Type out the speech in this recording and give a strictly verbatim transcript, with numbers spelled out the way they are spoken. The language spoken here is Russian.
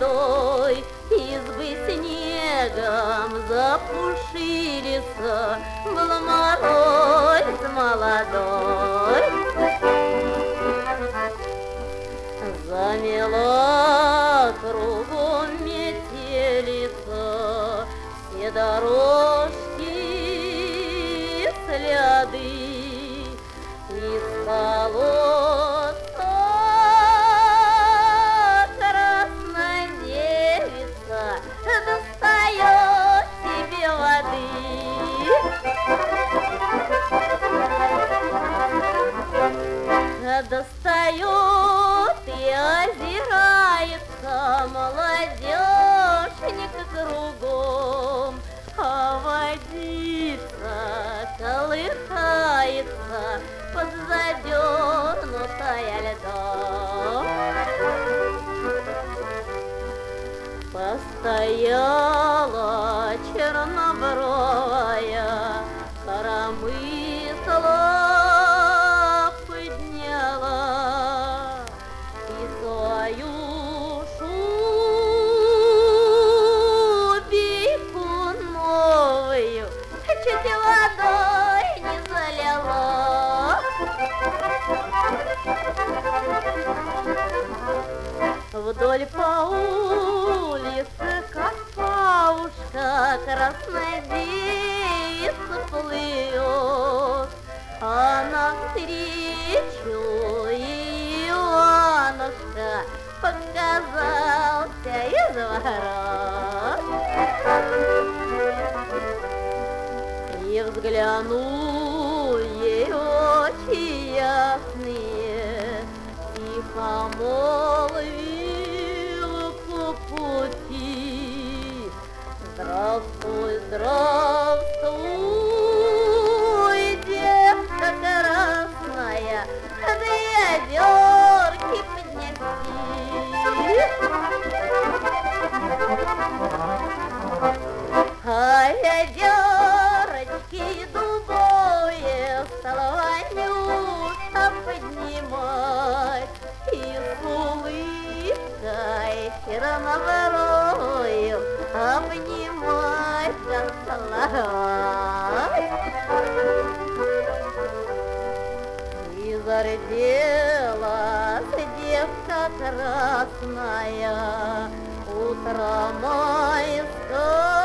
молодой, избы снегом запушились, был мороз молодой. Замела кругом метелица, все дорожки следы, из колодца красная девица достает себе воды. Достает и озирается молодежник кругом, а водица колыхается подзадернутая льдом. Постояла чернобровая, коромысла подняла и свою шубейку новую чуть водой не залила. Вдоль по улице, как паушка, красная девица плывет, а навстречу ей Иванушка показался из ворот. И взглянул ей очи ясные, тихо молвил по пути: здравствуй, здравствуй, девка красная, да и озерки поднеси. Ай, озерочки дубовые, стала Ванюша поднимать, и с улыбкой чернобровою обнимать целовать. И зарделась девка красная, утро майское